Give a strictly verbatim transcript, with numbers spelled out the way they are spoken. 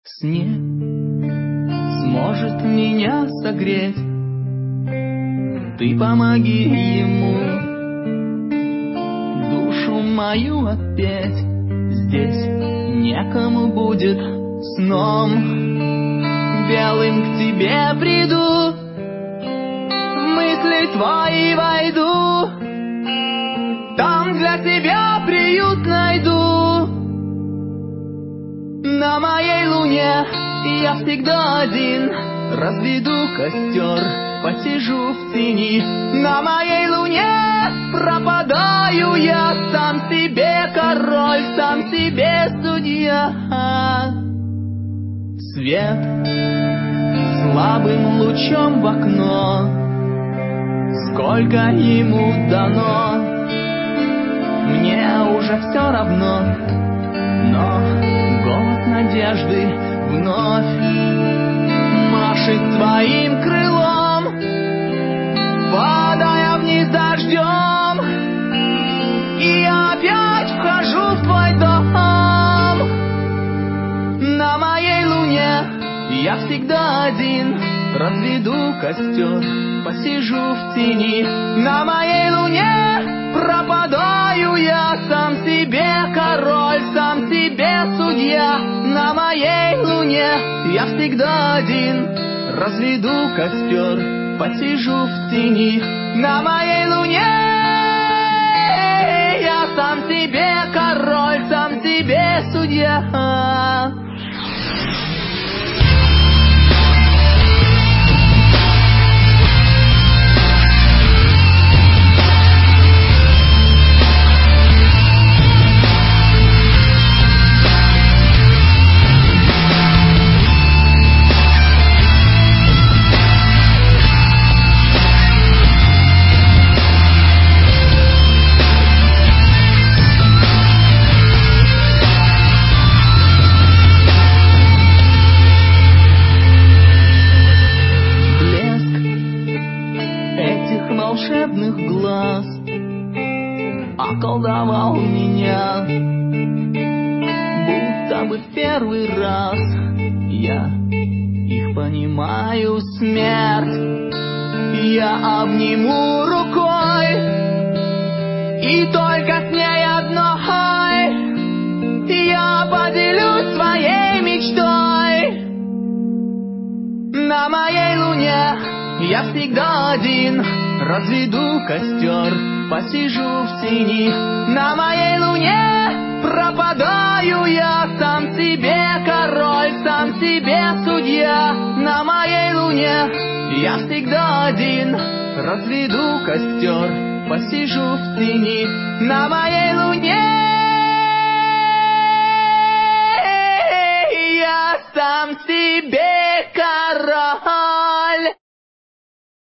В сне сможет меня согреть, ты помоги ему душу мою отпеть. Здесь некому будет сном белым к тебе приду, в мысли твои войду, там для тебя приют найду. На моей луне я всегда один, разведу костер, посижу в тени. На моей луне пропадаю я, сам себе король, сам себе судья. Свет слабым лучом в окно, сколько ему дано, мне уже все равно, но голос надежды вновь машет своим крылом, падая вниз дождем, и опять вхожу в твой дом. На моей луне я всегда один, разведу костер, посижу в тени. На моей луне пропадаю я, сам себе король, сам себе судья. На моей луне я всегда один, разведу костер, посижу в тени. На моей луне я сам себе король, сам себе судья. Волшебных глаз околдовал меня, будто бы в первый раз я их понимаю. Смерть я обниму рукой, и только с ней одной я поделюсь своей мечтой. На моей луне я всегда один, разведу костер, посижу в тени. На моей луне пропадаю я, сам себе король, сам себе судья. На моей луне я всегда один, разведу костер, посижу в тени. На моей луне я сам себе